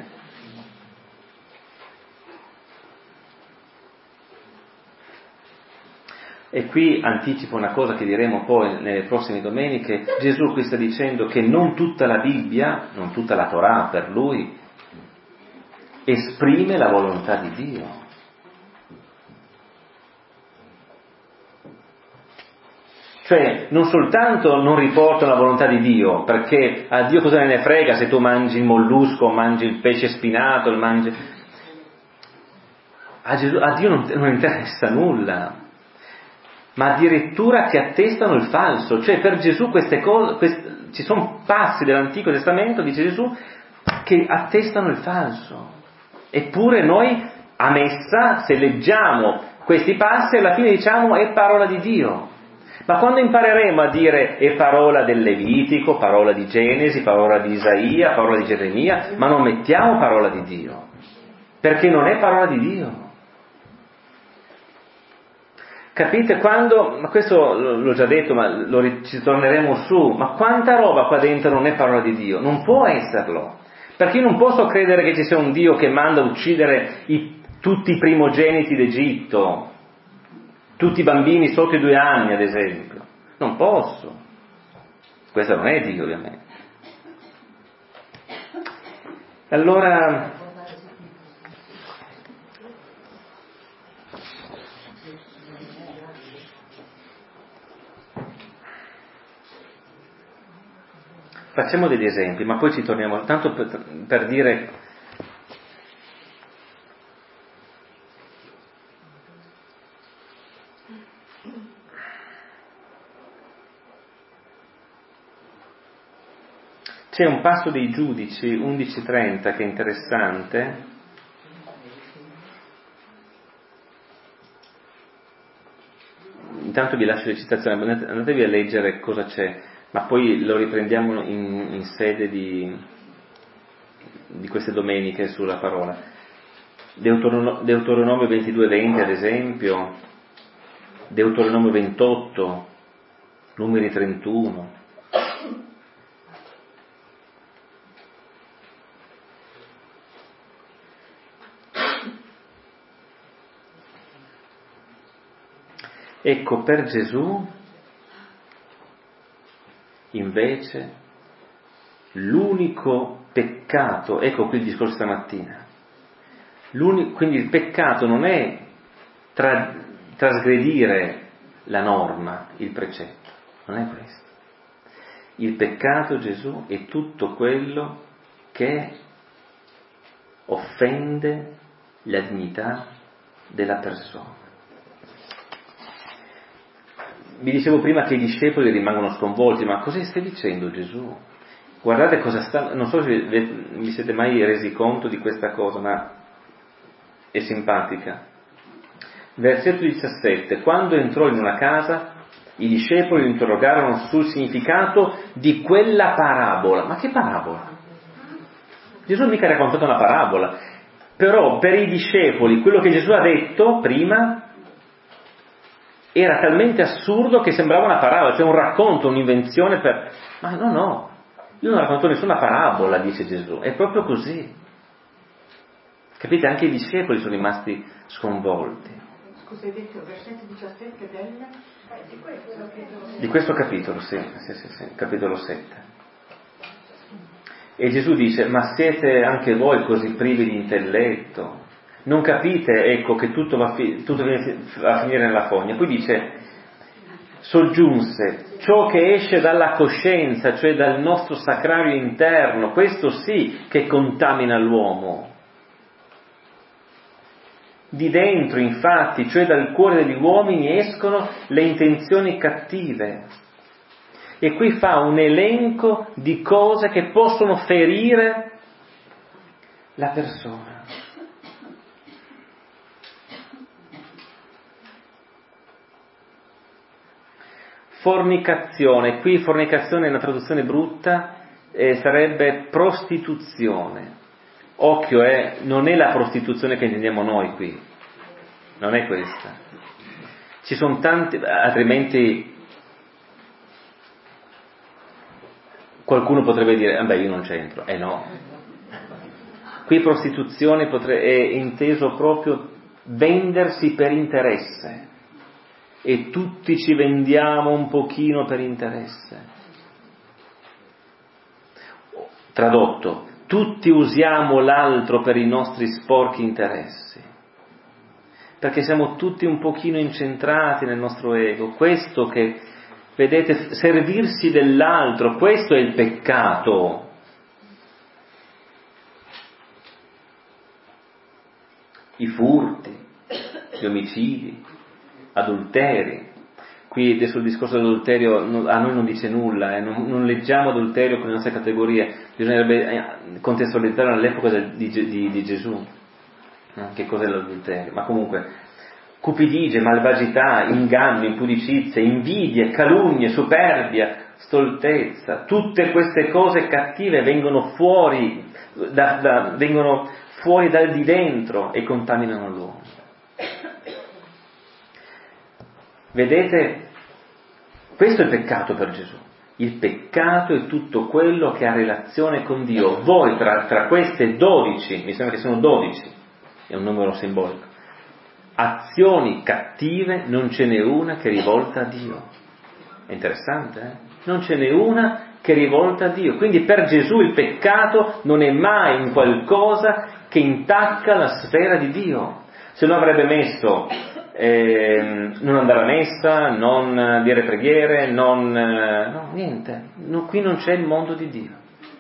E qui anticipo una cosa che diremo poi nelle prossime domeniche. Gesù qui sta dicendo che non tutta la Bibbia, non tutta la Torah per lui, esprime la volontà di Dio. Cioè, non soltanto non riporta la volontà di Dio, perché a Dio cosa ne frega se tu mangi il mollusco, mangi il pesce spinato, il mangi... A, Gesù, a Dio non, non interessa nulla. Ma addirittura che attestano il falso, cioè per Gesù queste cose, queste, ci sono passi dell'Antico Testamento, dice Gesù, che attestano il falso. Eppure noi a messa, se leggiamo questi passi, alla fine diciamo è parola di Dio. Ma quando impareremo a dire è parola del Levitico, parola di Genesi, parola di Isaia, parola di Geremia, ma non mettiamo parola di Dio, perché non è parola di Dio. Capite? Quando, ma questo l'ho già detto, ma lo, ci torneremo su, ma quanta roba qua dentro non è parola di Dio? Non può esserlo, perché io non posso credere che ci sia un Dio che manda a uccidere i, tutti i primogeniti d'Egitto, tutti i bambini sotto i due anni, ad esempio. Non posso. Questo non è Dio, ovviamente. Allora, facciamo degli esempi, ma poi ci torniamo, tanto per, per dire. C'è un passo dei Giudici undici trenta che è interessante. Intanto vi lascio le citazioni, andatevi a leggere cosa c'è, ma poi lo riprendiamo in, in sede di, di queste domeniche sulla parola. Deuteronomio, Deuteronomio ventidue venti ad esempio, Deuteronomio ventotto, Numeri trentuno. Ecco, per Gesù, invece, l'unico peccato, ecco qui il discorso stamattina, l'unico, quindi il peccato non è tra, trasgredire la norma, il precetto, non è questo. Il peccato, Gesù, è tutto quello che offende la dignità della persona. Vi dicevo prima che i discepoli rimangono sconvolti, ma cosa stai dicendo Gesù? Guardate cosa sta, non so se vi siete mai resi conto di questa cosa, ma è simpatica. Versetto diciassette, quando entrò in una casa, i discepoli lo interrogarono sul significato di quella parabola. Ma che parabola? Gesù mica ha raccontato una parabola, però per i discepoli quello che Gesù ha detto prima era talmente assurdo che sembrava una parabola, cioè un racconto, un'invenzione per... Ma no, no, io non racconto nessuna parabola, dice Gesù, è proprio così. Capite? Anche i discepoli sono rimasti sconvolti.
Scusa, hai detto versetto diciassette del...
Di questo capitolo, sì, sì, sì, sì, capitolo sette. E Gesù dice, ma siete anche voi così privi di intelletto? Non capite, ecco, che tutto va, fi- tutto viene a finire nella fogna. Poi dice, soggiunse, ciò che esce dalla coscienza, cioè dal nostro sacrario interno, questo sì che contamina l'uomo. Di dentro, infatti, cioè dal cuore degli uomini, escono le intenzioni cattive. E qui fa un elenco di cose che possono ferire la persona. Fornicazione, qui fornicazione è una traduzione brutta, eh, sarebbe prostituzione. Occhio, eh, non è la prostituzione che intendiamo noi qui, non è questa. Ci sono tanti, altrimenti qualcuno potrebbe dire, vabbè, io non c'entro. Eh no. Qui prostituzione potre, è inteso proprio vendersi per interesse. E tutti ci vendiamo un pochino per interesse. Tradotto, tutti usiamo l'altro per i nostri sporchi interessi, perché siamo tutti un pochino incentrati nel nostro ego. Questo che, vedete, servirsi dell'altro, questo è il peccato. I furti, gli omicidi, adulteri. Qui adesso il discorso dell'adulterio a noi non dice nulla, eh? non, non leggiamo adulterio con le nostre categorie, bisognerebbe contestualizzare all'epoca del, di, di, di Gesù, eh? Che cos'è l'adulterio, ma comunque cupidigie, malvagità, inganno, impudicizia, invidie, calunnie, superbia, stoltezza. Tutte queste cose cattive vengono fuori, da, da, vengono fuori dal di dentro e contaminano l'uomo. Vedete, questo è il peccato per Gesù. Il peccato è tutto quello che ha relazione con Dio. Voi tra, tra queste dodici, mi sembra che sono dodici, è un numero simbolico, azioni cattive non ce n'è una che rivolta a Dio. È interessante, eh? Non ce n'è una che rivolta a Dio. Quindi per Gesù il peccato non è mai un qualcosa che intacca la sfera di Dio. Se no avrebbe messo eh, non andare a messa, non dire preghiere, non... no, niente. No, qui non c'è il mondo di Dio.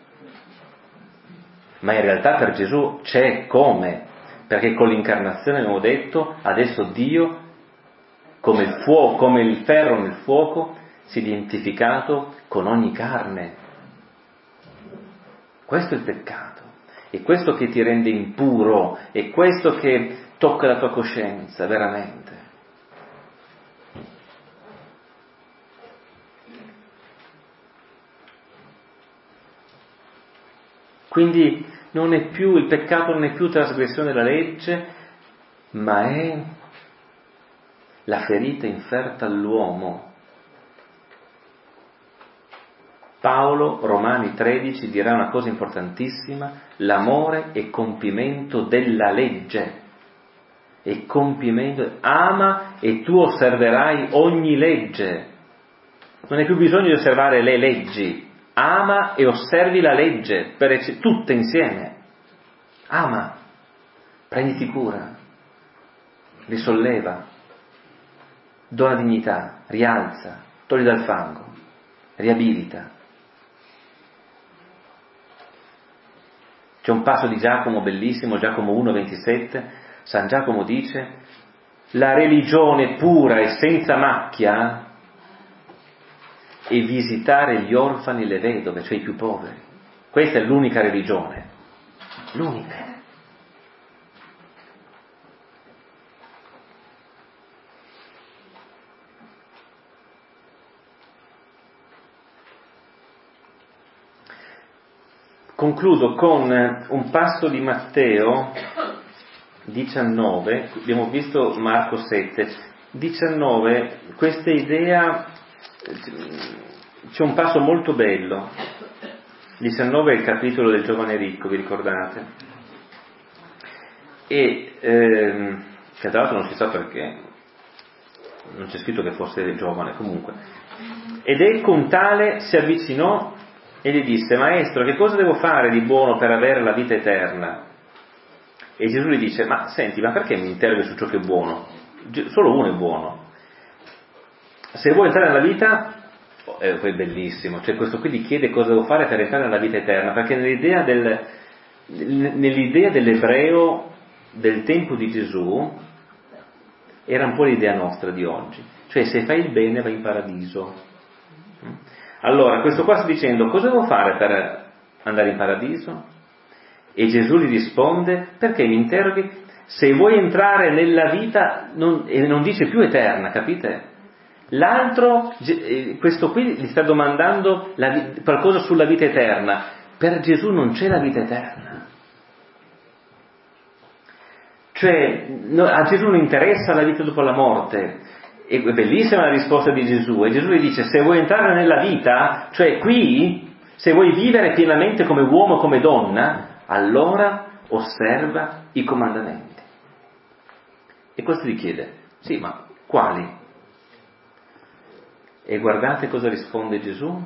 Ma in realtà per Gesù c'è come? Perché con l'incarnazione abbiamo detto, adesso Dio, come il fuoco, come il ferro nel fuoco, si è identificato con ogni carne. Questo è il peccato, è questo che ti rende impuro, è questo che tocca la tua coscienza, veramente. Quindi non è più, il peccato non è più trasgressione della legge, ma è la ferita inferta all'uomo. Paolo, Romani tredici, dirà una cosa importantissima: l'amore è compimento della legge. È compimento, ama e tu osserverai ogni legge. Non hai più bisogno di osservare le leggi, ama e osservi la legge, per tutte insieme. Ama, prenditi cura, risolleva, dona dignità, rialza, togli dal fango, riabilita. C'è un passo di Giacomo bellissimo, Giacomo uno ventisette, San Giacomo dice: la religione pura e senza macchia è visitare gli orfani e le vedove, cioè i più poveri. Questa è l'unica religione, l'unica. Concludo con un passo di Matteo diciannove, abbiamo visto Marco sette, diciannove, questa idea, c'è un passo molto bello, diciannove è il capitolo del giovane ricco, vi ricordate? E ehm, che tra l'altro non si sa perché, non c'è scritto che fosse giovane comunque, ed ecco un tale si avvicinò e gli disse: maestro, che cosa devo fare di buono per avere la vita eterna? E Gesù gli dice: ma senti, ma perché mi interroghi su ciò che è buono? Solo uno è buono. Se vuoi entrare nella vita, eh, poi è bellissimo, cioè questo qui gli chiede cosa devo fare per entrare nella vita eterna, perché nell'idea del, nell'idea dell'ebreo del tempo di Gesù era un po' l'idea nostra di oggi, cioè se fai il bene vai in paradiso. Allora, questo qua sta dicendo: cosa devo fare per andare in paradiso? E Gesù gli risponde: perché mi interroghi? Se vuoi entrare nella vita, non, e non dice più eterna, capite? L'altro, questo qui gli sta domandando la, qualcosa sulla vita eterna. Per Gesù non c'è la vita eterna. Cioè, a Gesù non interessa la vita dopo la morte. È bellissima la risposta di Gesù, e Gesù gli dice: se vuoi entrare nella vita, cioè qui, se vuoi vivere pienamente come uomo, come donna, allora osserva i comandamenti. E questo gli chiede: sì, ma quali? E guardate cosa risponde Gesù: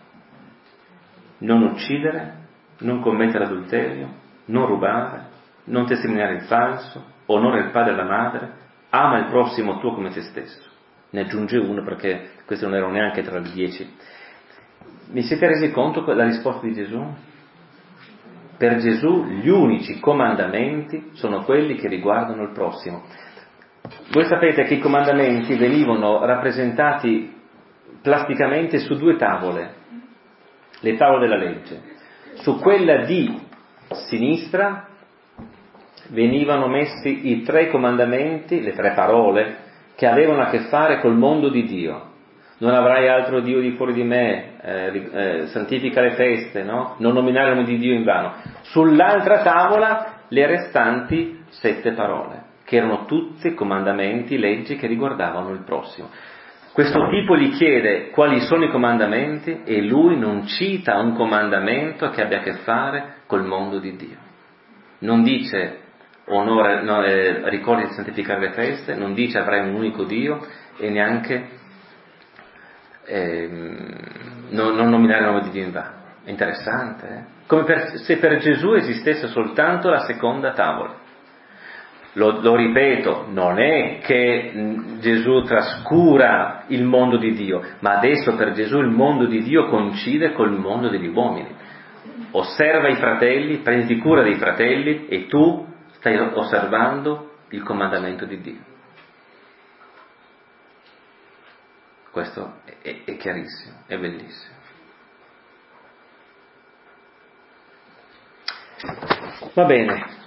non uccidere, non commettere adulterio, non rubare, non testimoniare il falso, onora il padre e la madre, ama il prossimo tuo come te stesso. Ne aggiunge uno perché questi non erano neanche tra le dieci. Vi siete resi conto della risposta di Gesù? Per Gesù gli unici comandamenti sono quelli che riguardano il prossimo. Voi sapete che i comandamenti venivano rappresentati plasticamente su due tavole, le tavole della legge. Su quella di sinistra venivano messi i tre comandamenti, le tre parole, che avevano a che fare col mondo di Dio. Non avrai altro Dio di fuori di me, eh, eh, santifica le feste, no? Non nominare il nome di Dio in vano. Sull'altra tavola le restanti sette parole, che erano tutti comandamenti, leggi che riguardavano il prossimo. Questo tipo gli chiede quali sono i comandamenti e lui non cita un comandamento che abbia a che fare col mondo di Dio. Non dice onore, no, eh, ricordi di santificare le feste, non dice avrai un unico Dio e neanche eh, non, non nominare il nome di Dio in vano. È interessante, eh? Come per, se per Gesù esistesse soltanto la seconda tavola. Lo, lo ripeto, non è che Gesù trascura il mondo di Dio, ma adesso per Gesù il mondo di Dio coincide col mondo degli uomini. Osserva i fratelli, prendi cura dei fratelli e tu stai osservando il comandamento di Dio. Questo è, è chiarissimo, è bellissimo. Va bene.